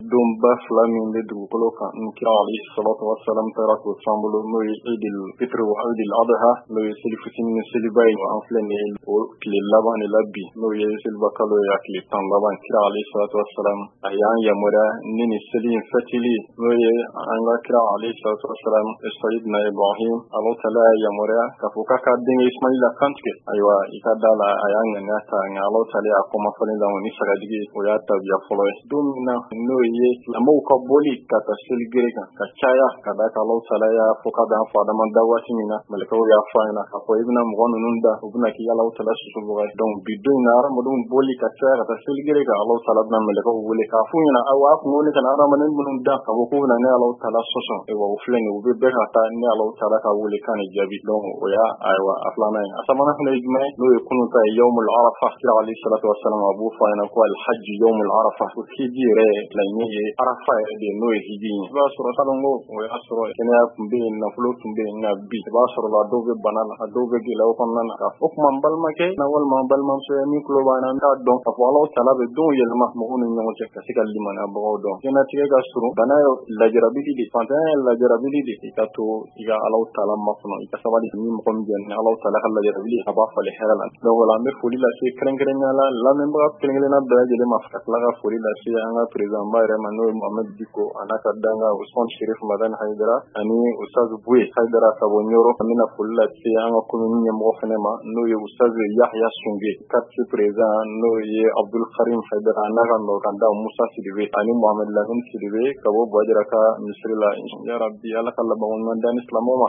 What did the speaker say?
don ba fila min bɛ dugukolo kan kira alayhi salatu wassalam taara k'o san bolo n'o ye Eidil Fitr wa Eidil Adha n'o ye seli fitinin ni seliba ye an filɛ nin ye o tile laban de la bi n'o ye seliba kalo ye a tile 10 laban kira alayhi salatu wassalam a y'an yamaruya ni nin seli in fɛtili n'o ye an ka kira alayhi salatu wassalam Sayyidina Ibrahim Allah taala y'a yamaruya k'a fɔ k'a ka denkɛ Ismaila kantigɛ ayiwa i ka da la a y'a ŋaniya ta nka Allah taala y'a kɔma falen la ni sagajigi o y'a tabiya fɔlɔ ye don min na n'o ye silamɛw ka boli ka taa seli gere kan ka caya ka da ka Allah taala y'a fɔ ka dan fa adama da waati min na malikaw y'a fɔ an ɲɛna k'a fɔ i bɛna mɔgɔ ninnu da u bɛna k'i Allah taala susubuga donc bi don in na hadamadenw boli ka caya ka taa seli gere kan Allah taala bɛna malikaw wele k'a f'u ɲɛna ayiwa a kun ko ne kana hadamaden minnu da ka fɔ k'u bɛna ne Allah taala sɔsɔ ayiwa o filɛ nin u bɛ bɛɛ ka taa ne Allah taala ka wele kan ni jaabi donc o y'a ayiwa a filanan ye a sabanan fana ye jumɛn n'o ye kunun ta ye yawmul arafa kira alayhi salatu wassalam a b'o fɔ an ɲɛna ko alhaji yawmul arafa ko hiji yɛrɛ laɲini ye arafa yɛrɛ de n'o ye hiji ye i b'a sɔrɔ salon ko o y'a sɔrɔ kɛnɛya tun bɛ yen nafolo tun bɛ yen nka bi i b'a sɔrɔ la dɔw bɛ bana la a dɔw bɛ gɛlɛyaw kɔnɔna na o kuma n balimakɛ na walima n balimamuso ye min tulo b'an na n t'a dɔn k'a fɔ Allah taala bɛ don yɛlɛma mɔgɔw ni ɲɔgɔn cɛ ka se ka limaniyabagaw dɔn diɲɛlatigɛ ka surun bana ye lajarabili de fantanya ye lajarabili de i ka to i ka Allah taala makɔnɔ i ka sabali ni mɔgɔ min jɛn ni Allah taala ka lajarabili a b'a falen hɛrɛ la donc wala an bɛ foli lase kɛrɛnkɛrɛnnenya la lamɛnbaga kelen-kelenna bɛɛ lajɛlen ma ka tila ka foli lase an ka président ba yɛrɛ ma n'o ye Mohamed Diko a n'a ka danga Usman Sherif Madan Haidara ani Ustaz Buye Haidara ka bɔ Nioro an bɛna foli lase an ka commune ɲɛmɔgɔ fɛnɛ ma n'o ye Ustaz Yahya Sunge quartier président n'o ye Abdul Karim Haidara a n'a ka nɔgɔkanda Musa Sidibe ani Mohamed Lamine Sidibe ka bɔ Bajara ka misiri la ya rabbi Ala ka laban ɲuman d'an ni silamɛw ma